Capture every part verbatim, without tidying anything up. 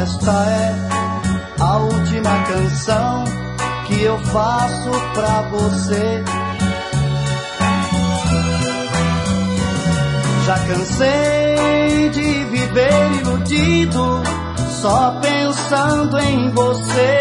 Esta é a última canção que eu faço pra você. Já cansei de viver iludido, só pensando em você.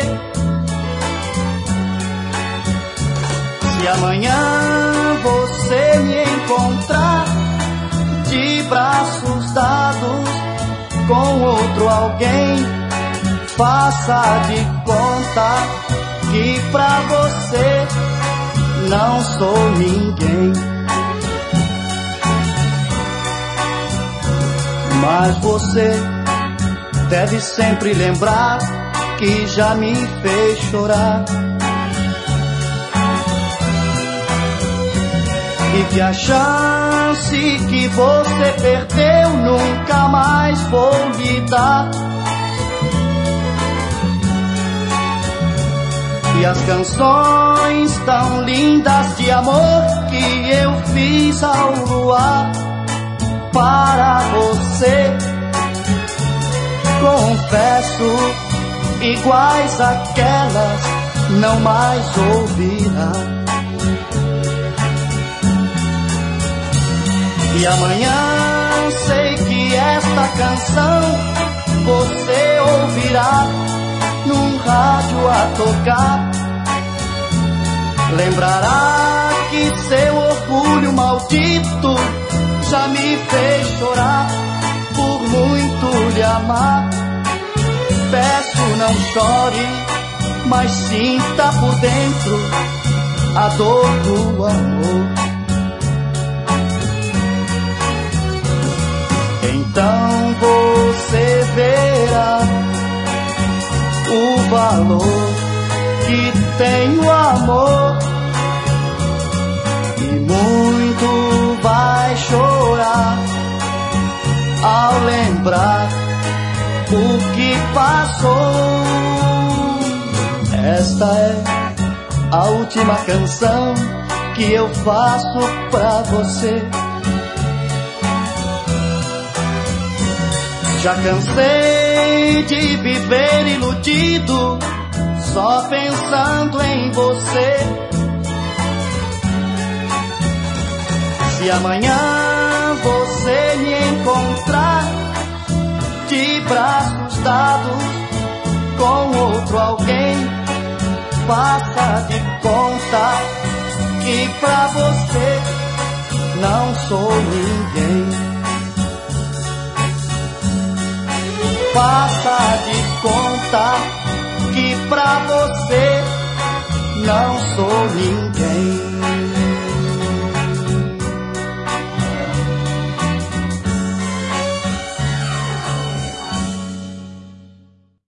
Se amanhã você me encontrar de braços dados com outro alguém, faça de conta que pra você não sou ninguém. Mas você deve sempre lembrar que já me fez chorar, e que a chance que você perdeu nunca mais vou lhe dar. E as canções tão lindas de amor que eu fiz ao luar para você, confesso, iguais àquelas não mais ouvirá. E amanhã sei que esta canção você ouvirá num rádio a tocar. Lembrará que seu orgulho maldito já me fez chorar por muito lhe amar. Peço, não chore, mas sinta por dentro a dor do amor. Então você verá o valor que tem o amor, e muito vai chorar ao lembrar o que passou. Esta é a última canção que eu faço pra você. Já cansei de viver iludido, só pensando em você. Se amanhã você me encontrar de braços dados com outro alguém, faça de conta que pra você não sou ninguém. Faça de conta que pra você não sou ninguém.